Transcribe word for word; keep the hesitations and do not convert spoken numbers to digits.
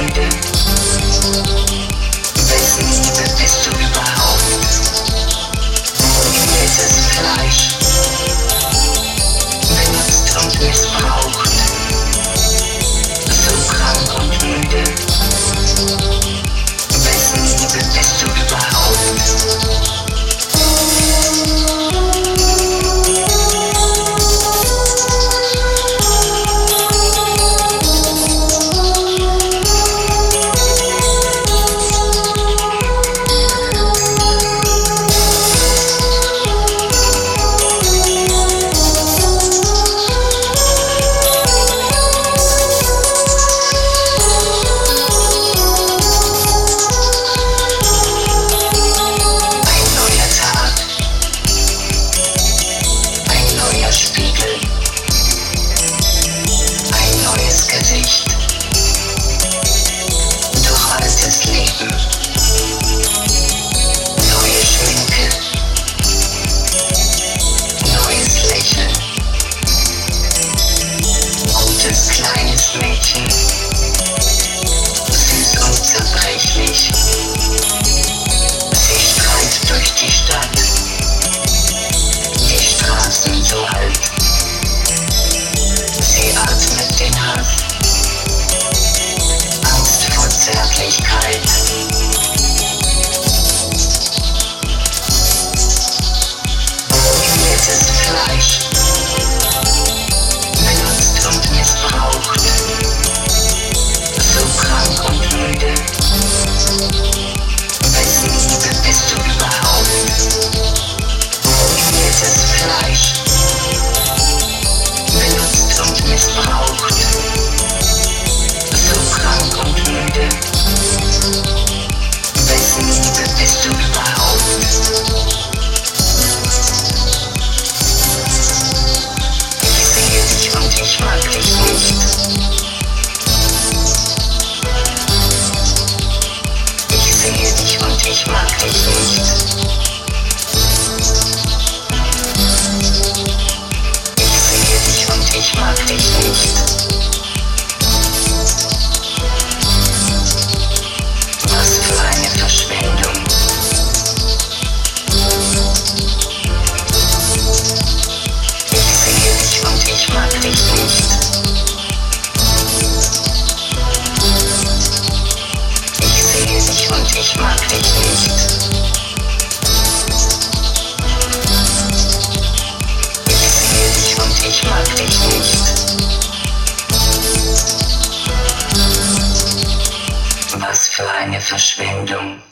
müde. Wessen Liebe bist du überhaupt? Gemähtes Fleisch, benutzt und missbraucht, so krank und müde. Wessen Liebe bist du überhaupt? Mädchen, süß und zerbrechlich. Sie streift durch die Stadt, die Straßen so alt. Sie atmet den Hass, Angst vor Zärtlichkeit. Gemähtes Fleisch, benutzt und missbraucht, so krank und müde. Wessen Liebe bist du überhaupt? Gemähtes Fleisch, benutzt und missbraucht, so krank und müde. Wessen Liebe bist du überhaupt? Ich sehe dich und ich mag dich nicht. Ich sehe dich und ich mag dich nicht. Ich sehe dich und ich mag dich nicht. Was für eine Verschwendung. Ich sehe dich und ich mag dich nicht. Ich sehe dich und ich mag dich nicht. Ich sehe dich und ich mag dich nicht. Was für eine Verschwendung.